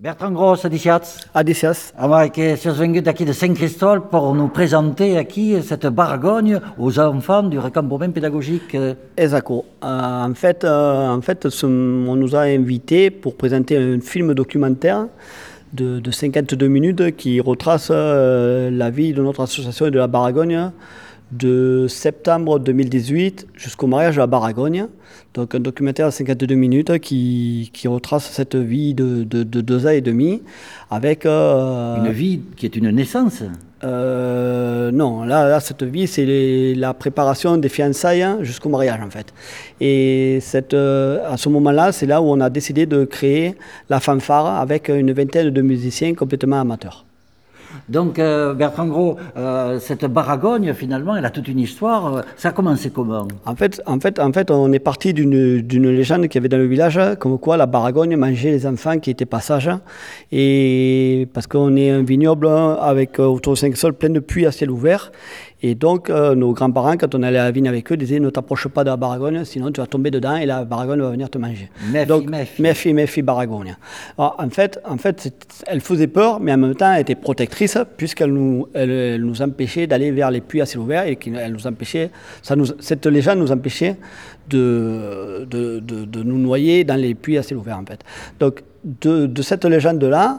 Bertrand Gros, Adiciats. Adicias. Que si venus d'aquí de Saint-Christol pour nous présenter aquí cette Baragogne aux enfants du recampement pédagogique. Exacto. En fait, on nous a invités pour présenter un film documentaire de 52 minutes qui retrace la vie de notre association et de la Baragogne de septembre 2018 jusqu'au mariage de la Baragogne. Donc un documentaire de 52 minutes qui retrace cette vie de 2 ans et demi avec... Une vie qui est une naissance. Non, là, cette vie, c'est la préparation des fiançailles jusqu'au mariage, en fait. Et à ce moment-là, c'est là où on a décidé de créer la fanfare avec une vingtaine de musiciens complètement amateurs. Donc, Bertrand Gros, cette Baragogne, finalement, elle a toute une histoire. Ça a commencé comment ? En fait, on est parti d'une légende qu'il y avait dans le village, comme quoi la Baragogne mangeait les enfants qui étaient passages. Et parce qu'on est un vignoble avec autour de 5 sols plein de puits à ciel ouvert. Et donc, nos grands-parents, quand on allait à la vigne avec eux, disaient « Ne t'approche pas de la Baragogne, sinon tu vas tomber dedans et la Baragogne va venir te manger. » Donc, méfie Baragogne. Alors, en fait, elle faisait peur, mais en même temps, elle était protectrice, puisqu'elle nous empêchait d'aller vers les puits à ciel ouvert et elle nous empêchait, cette légende nous empêchait de nous noyer dans les puits à ciel ouvert, en fait. Donc, de cette légende-là,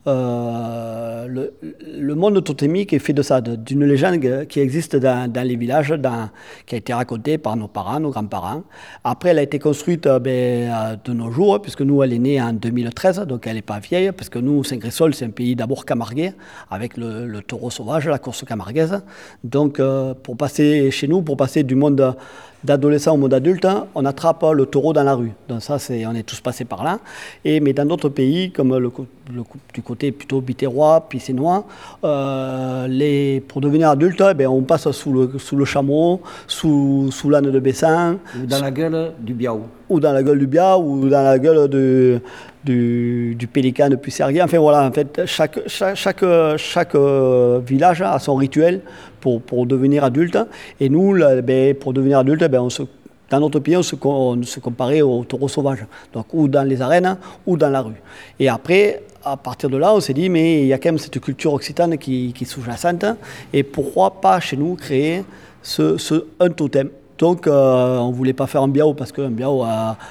le monde totémique est fait de ça, d'une légende qui existe dans les villages, qui a été racontée par nos parents, nos grands-parents. Après, elle a été construite de nos jours, puisque nous, elle est née en 2013, donc elle n'est pas vieille, parce que nous, Saint-Christol, c'est un pays d'abord camarguais, avec le taureau sauvage, la course camarguaise. Donc, pour passer du monde d'adolescent au monde adulte, on attrape le taureau dans la rue. Donc ça, on est tous passés par là. Mais dans d'autres pays, comme du côté plutôt biterrois, pissénois, pour devenir adulte, on passe sous le chameau, sous l'âne de Bessin. Ou dans la gueule du biaou. Ou dans la gueule du biaou, ou dans la gueule du pélican de Puisserguier. Enfin voilà, en fait, chaque village a son rituel pour devenir adulte. Et nous, pour devenir adulte, dans notre pays, on se comparait au taureau sauvage. Donc, ou dans les arènes, ou dans la rue. Et après, à partir de là, on s'est dit, mais il y a quand même cette culture occitane qui est sous-jacente. Et pourquoi pas chez nous créer un totem ? Donc, on ne voulait pas faire un biaou parce qu'un biaou,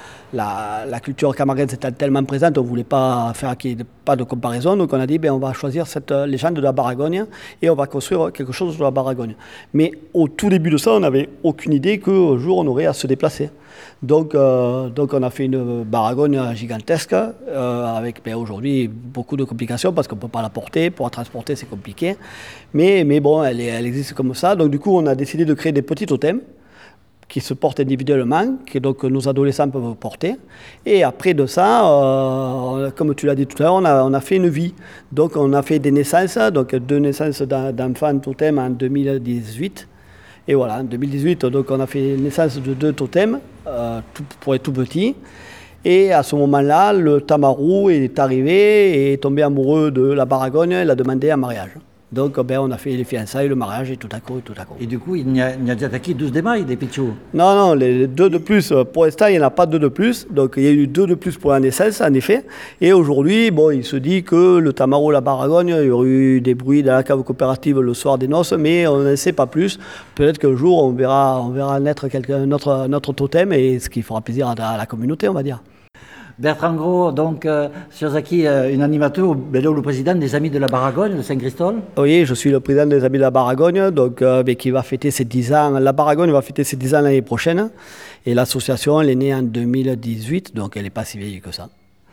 la culture camarguaise était tellement présente, on ne voulait pas faire qu'il n'y ait pas de comparaison. Donc, on a dit, on va choisir cette légende de la Baragogne et on va construire quelque chose sur la Baragogne. Mais au tout début de ça, on n'avait aucune idée qu'un jour, on aurait à se déplacer. Donc on a fait une Baragogne gigantesque avec aujourd'hui beaucoup de complications parce qu'on ne peut pas la porter. Pour la transporter, c'est compliqué. Mais bon, elle existe comme ça. Donc, du coup, on a décidé de créer des petits totems qui se portent individuellement, que donc nos adolescents peuvent porter. Et après de ça, comme tu l'as dit tout à l'heure, on a fait une vie. Donc on a fait des naissances, donc 2 naissances d'enfants totems en 2018. Et voilà, en 2018, donc on a fait naissance de 2 totems, pour les tout petits. Et à ce moment-là, le Tamarou est arrivé et est tombé amoureux de la Baragogne et l'a demandé en mariage. Donc, on a fait les fiançailles, le mariage et tout à coup. Et du coup, il n'y a attaqué 12 de mailles, des pichous ? Non, les 2 de plus. Pour l'instant, il n'y en a pas 2 de plus. Donc, il y a eu 2 de plus pour la naissance, en effet. Et aujourd'hui, il se dit que le Tamarou, la Baragogne, il y aurait eu des bruits dans la cave coopérative le soir des noces, mais on n'en sait pas plus. Peut-être qu'un jour, on verra naître notre totem, et ce qui fera plaisir à la communauté, on va dire. Bertrand Gros, donc, Siozaki, un animateur, le président des Amis de la Baragogne, de Saint-Christol. Oui, je suis le président des Amis de la Baragogne, donc, qui va fêter ses 10 ans. La Baragogne va fêter ses 10 ans l'année prochaine. Et l'association, elle est née en 2018, donc elle n'est pas si vieille que ça.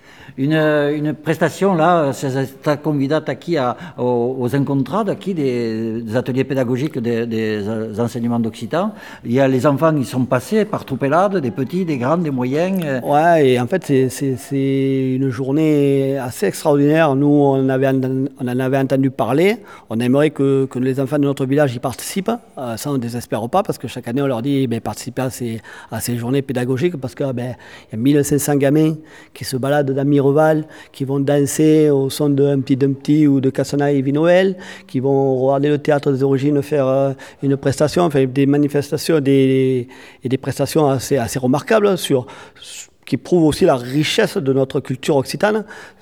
Une prestation, là, c'est convidate aux incontrades, des ateliers pédagogiques des enseignements d'occitan. Il y a les enfants qui sont passés par Troupelade, des petits, des grands, des moyens. Ouais, et en fait, c'est une journée assez extraordinaire. Nous, on en avait entendu parler. On aimerait que les enfants de notre village y participent. Ça, on ne désespère pas, parce que chaque année, on leur dit participez à ces journées pédagogiques, parce qu'il y a 1500 gamins qui se baladent dans Mireval, qui vont danser au son de Un petit ou de Cassana et Noël, qui vont regarder le théâtre des origines faire une prestation, enfin des manifestations et des prestations assez remarquables qui prouve aussi la richesse de notre culture occitane.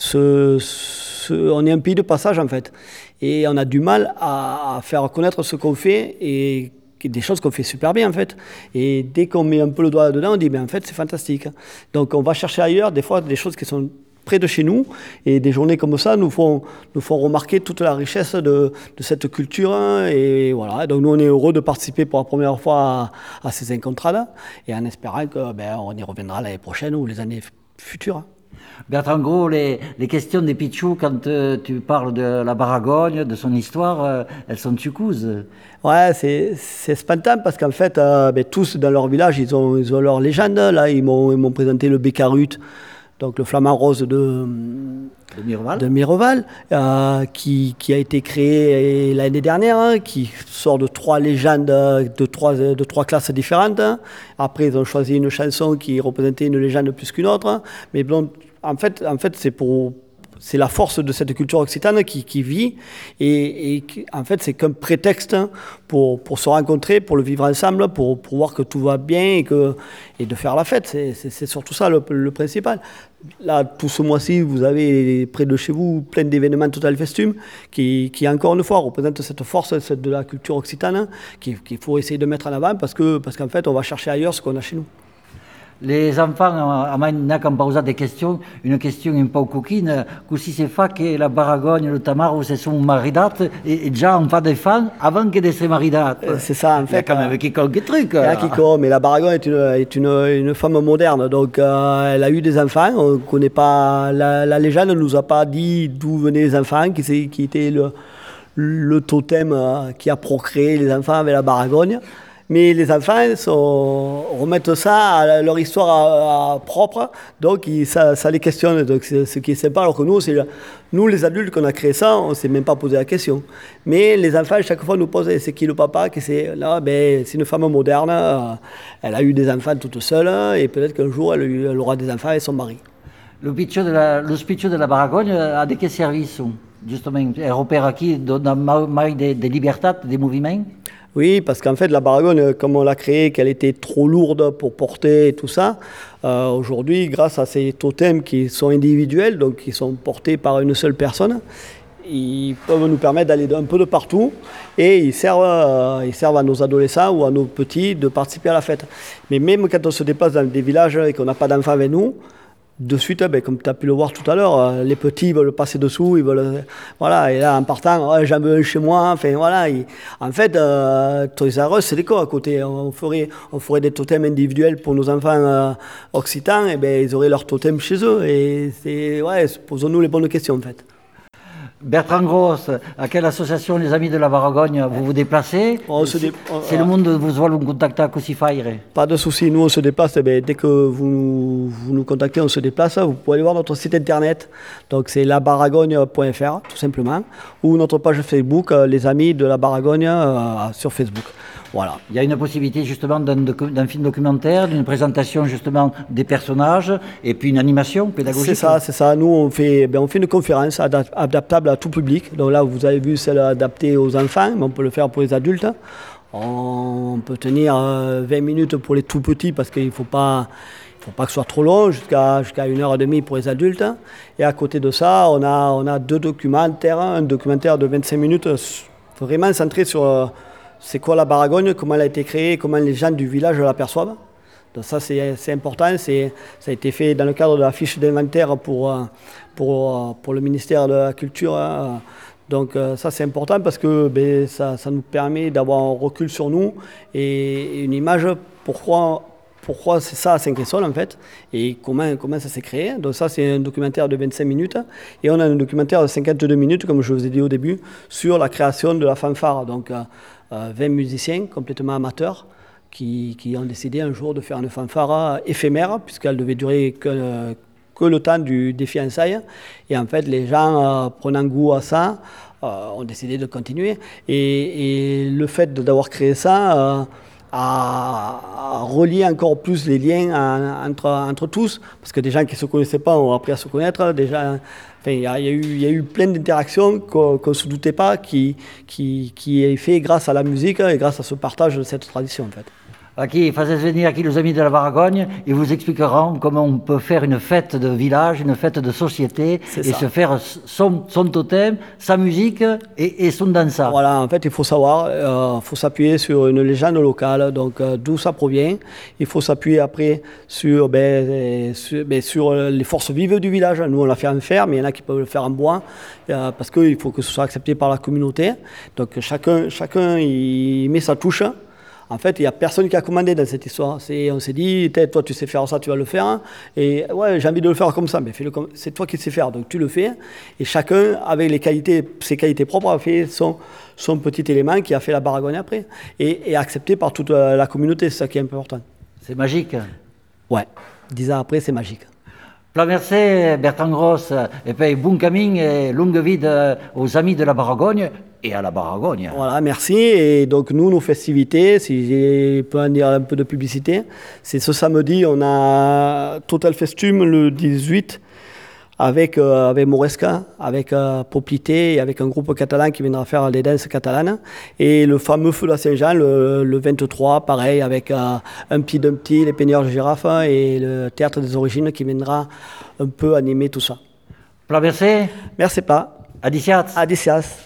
On est un pays de passage en fait, et on a du mal à faire connaître ce qu'on fait et des choses qu'on fait super bien en fait. Et dès qu'on met un peu le doigt dedans, on dit mais en fait c'est fantastique. Donc on va chercher ailleurs des fois des choses qui sont près de chez nous, et des journées comme ça nous font remarquer toute la richesse de cette culture, et voilà. Donc nous on est heureux de participer pour la première fois à ces encontrades, et en espérant que on y reviendra l'année prochaine ou les années futures. Bertrand Gros, les questions des Pichou, quand tu parles de la Baragogne, de son histoire, elles sont tucouses. Ouais, c'est spontané parce qu'en fait, tous dans leur village, ils ont leur légende. Là, ils m'ont présenté le Bécarut, donc le flamant rose de Mireval, qui a été créé l'année dernière, qui sort de 3 légendes de trois classes différentes. Après, ils ont choisi une chanson qui représentait une légende plus qu'une autre. Mais bon, en fait, c'est la force de cette culture occitane qui vit, et en fait c'est qu'un prétexte pour se rencontrer, pour le vivre ensemble, pour voir que tout va bien et de faire la fête. C'est surtout ça le principal. Là, tout ce mois-ci, vous avez près de chez vous plein d'événements Total Festum qui encore une fois représentent cette force de la culture occitane qu'il faut essayer de mettre en avant parce qu'en fait on va chercher ailleurs ce qu'on a chez nous. Les enfants, a mai n'han posat des questions, une question un peu coquine, così se fa che la Baragogne e le Tamaro se sono maridate et già on fa des fans avant que de se maridate. C'est ça en fait. Il y a quand même quelques trucs. Mais la Baragogne est une femme moderne, donc elle a eu des enfants. On ne connaît pas, la légende ne nous a pas dit d'où venaient les enfants, qui était le totem qui a procréé les enfants avec la Baragogne. Mais les enfants remettent ça à leur histoire propre, donc ça les questionne. Donc ce qui est sympa, alors que nous les adultes, qu'on a créé ça, on ne s'est même pas posé la question. Mais les enfants, chaque fois, nous posent c'est qui le papa, c'est une femme moderne, elle a eu des enfants toute seule, et peut-être qu'un jour, elle aura des enfants avec son mari. Le spiccio de la Baragogne a de quel service, justement? Elle repère qui donne des libertés, des mouvements? Oui, parce qu'en fait, la Baragogne, comme on l'a créée, qu'elle était trop lourde pour porter et tout ça, aujourd'hui, grâce à ces totems qui sont individuels, donc qui sont portés par une seule personne, ils peuvent nous permettre d'aller un peu de partout, et ils servent à nos adolescents ou à nos petits de participer à la fête. Mais même quand on se déplace dans des villages et qu'on n'a pas d'enfants avec nous, de suite, comme tu as pu le voir tout à l'heure, les petits veulent passer dessous, voilà, et là en partant, j'en veux un chez moi, enfin voilà. En fait, Toys R Us, c'est l'école à côté. On ferait des totems individuels pour nos enfants occitans, et ils auraient leur totem chez eux. Et posons-nous les bonnes questions en fait. Bertrand Gros, à quelle association les Amis de la Baragogne vous déplacez? C'est le monde de vous voit contacter à Cosifaire. Pas de souci, nous on se déplace, dès que vous nous contactez, on se déplace. Vous pouvez aller voir notre site internet, donc c'est labaragogne.fr tout simplement, ou notre page Facebook, les Amis de la Baragogne sur Facebook. Voilà. Il y a une possibilité justement d'un film documentaire, d'une présentation justement des personnages et puis une animation pédagogique. C'est ça. Nous on fait une conférence adaptable à tout public. Donc là vous avez vu celle adaptée aux enfants, mais on peut le faire pour les adultes. On peut tenir 20 minutes pour les tout petits parce qu'il ne faut pas que ce soit trop long, jusqu'à 1h30 pour les adultes. Et à côté de ça, on a 2 documentaires, un documentaire de 25 minutes vraiment centré sur c'est quoi la Baragogne, comment elle a été créée, comment les gens du village l'aperçoivent. Donc ça c'est important, ça a été fait dans le cadre de la fiche d'inventaire pour le ministère de la Culture. Donc ça c'est important parce que ça nous permet d'avoir un recul sur nous et une image pourquoi c'est ça à Saint-Cressol en fait et comment ça s'est créé. Donc ça c'est un documentaire de 25 minutes et on a un documentaire de 52 minutes comme je vous ai dit au début sur la création de la fanfare. Donc 20 musiciens complètement amateurs qui ont décidé un jour de faire une fanfare éphémère puisqu'elle devait durer que le temps des fiançailles. Et en fait, les gens, prenant goût à ça, ont décidé de continuer. Et le fait d'avoir créé ça a relié encore plus les liens entre tous, parce que des gens qui ne se connaissaient pas ont appris à se connaître. Il y a eu plein d'interactions qu'on ne se doutait pas qui est fait grâce à la musique et grâce à ce partage de cette tradition en fait. Qui faisait venir aquí les amis de la Baragogne, ils vous expliqueront comment on peut faire une fête de village, une fête de société, et se faire son totem, sa musique et son dansa. Voilà, en fait, il faut savoir, faut s'appuyer sur une légende locale, donc d'où ça provient. Il faut s'appuyer après sur les forces vives du village. Nous, on l'a fait en fer, mais il y en a qui peuvent le faire en bois, parce qu'il faut que ce soit accepté par la communauté. Donc chacun il met sa touche. En fait, il n'y a personne qui a commandé dans cette histoire. On s'est dit, toi tu sais faire ça, tu vas le faire. Et ouais, j'ai envie de le faire comme ça, mais c'est toi qui sais faire, donc tu le fais. Et chacun, avec ses qualités propres, a fait son petit élément qui a fait la Baragogne après. Et accepté par toute la communauté, c'est ça qui est important. C'est magique. Ouais, 10 ans après, c'est magique. Pla merci Bertrand Gross, et puis bon camin et longue vie aux amis de la Baragogne et à la Baragogne. Voilà, merci. Et donc nous, nos festivités, si je peux en dire un peu de publicité, c'est ce samedi, on a Total Festum le 18 avec Moresca, avec Poplité et avec un groupe catalan qui viendra faire les danses catalanes. Et le fameux Feu de la Saint-Jean le 23, pareil, avec un petit Dumpty, les Peigneurs de Giraffe et le Théâtre des Origines qui viendra un peu animer tout ça. Pla merci. Merci pas. Adiciats. Adicias.